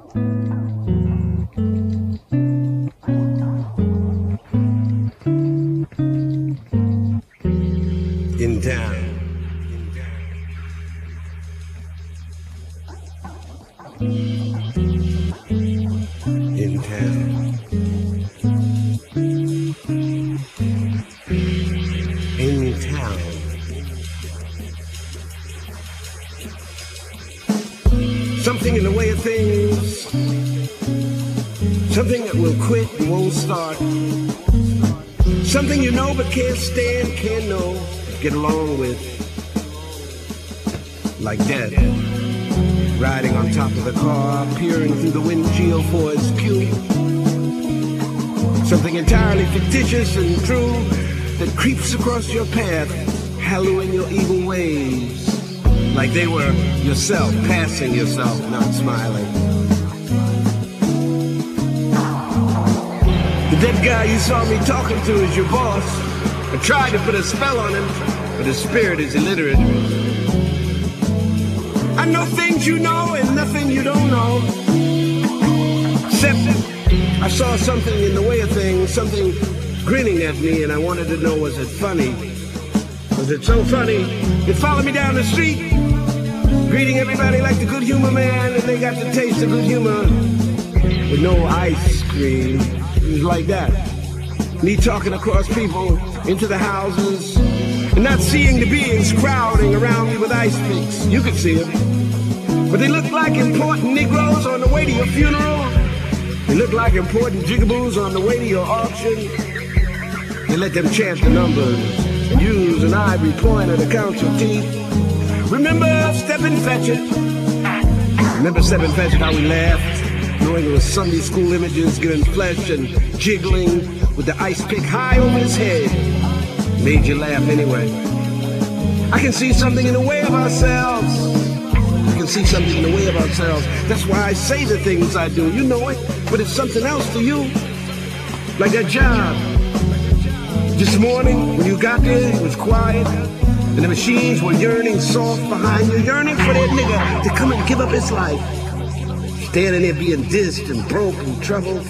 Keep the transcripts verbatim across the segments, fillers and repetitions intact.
In town. In town. In town. Something in the way of things. Something that will quit and won't start. Something you know but can't stand, can't know, get along with. Like death. Riding on top of the car, peering through the windshield for its cue. Something entirely fictitious and true that creeps across your path, hallowing your evil ways. Like they were yourself, passing yourself, not smiling. The dead guy you saw me talking to is your boss. I tried to put a spell on him, but his spirit is illiterate. I know things you know and nothing you don't know. Except I saw something in the way of things, something grinning at me, and I wanted to know, was it funny? Was it so funny? It followed me down the street, greeting everybody like the good humor man, and they got to taste the good humor with no ice cream. It was like that. Me talking across people into the houses and not seeing the beings crowding around me with ice picks. You could see them. But they looked like important Negroes on the way to your funeral. They looked like important jigaboos on the way to your auction. They let them chant the numbers and use an ivory pointer to count your teeth. Remember Stepin Fetchit? Remember Stepin Fetchit, how we laughed, knowing it was Sunday school images giving flesh and jiggling with the ice pick high over his head. Made you laugh anyway. I can see something in the way of ourselves. I can see something in the way of ourselves. That's why I say the things I do. You know it, but it's something else to you. Like that job. This morning, when you got there, it was quiet, and the machines were yearning soft behind you, yearning for that nigga to come and give up his life. Standing there being dissed and broke and troubled.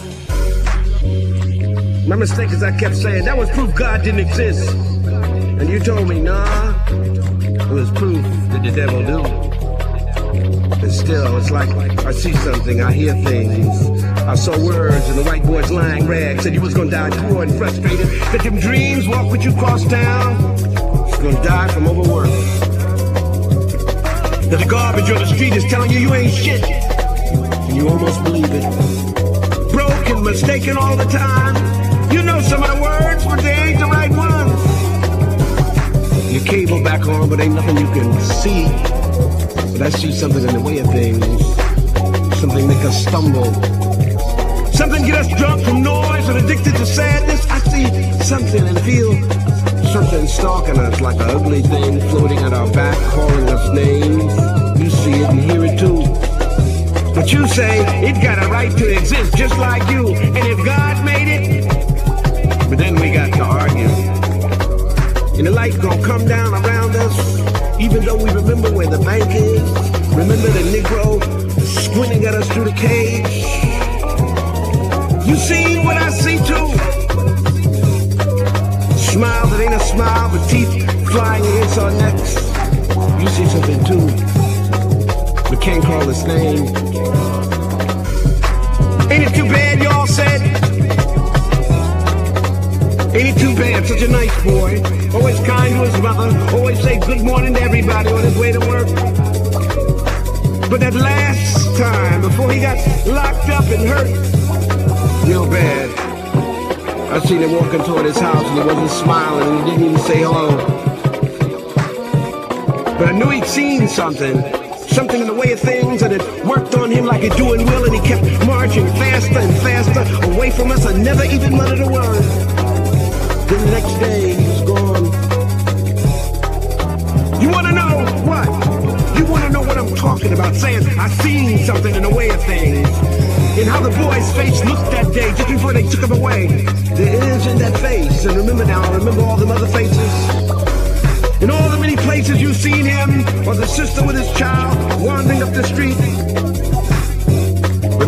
My mistake is I kept saying, that was proof God didn't exist. And you told me, nah, it was proof that the devil do. And still, it's like I see something, I hear things. I saw words in the white boy's lying rag, said you was gonna die poor and frustrated, that them dreams walk with you across town, you're gonna die from overwork. That the garbage on the street is telling you you ain't shit, and you almost believe it. Broken, mistaken all the time. You know some of the words, but they ain't the right ones. Your cable back on, but ain't nothing you can see. But I see something in the way of things. Something make us stumble. Something get us drunk from noise and addicted to sadness. I see something and feel something stalking us like an ugly thing floating at our back, calling us names. You see it and hear it too. But you say it got a right to exist just like you. And if God made it, but then we got to argue. And the light gonna come down around us, even though we remember where the bank is. Remember the Negro squinting at us through the cage. You see what I see too. Smile that ain't a smile, but teeth flying against our necks. You see something too. We can't call his name. Ain't it too bad y'all said? Ain't it too bad, such a nice boy, always kind to his mother, always say good morning to everybody on his way to work. But that last time, before he got locked up and hurt, real bad, I seen him walking toward his house and he wasn't smiling and he didn't even say hello. But I knew he'd seen something, something in the way of things, and it worked on him like it do and will, and he kept marching faster and faster away from us and never even muttered a word. Then the next day, he was gone. You want to know what? You want to know what I'm talking about, saying I seen something in the way of things. And how the boy's face looked that day, just before they took him away. There is in that face, and remember now, remember all them other faces. In all the many places you've seen him, or the sister with his child, wandering up the street.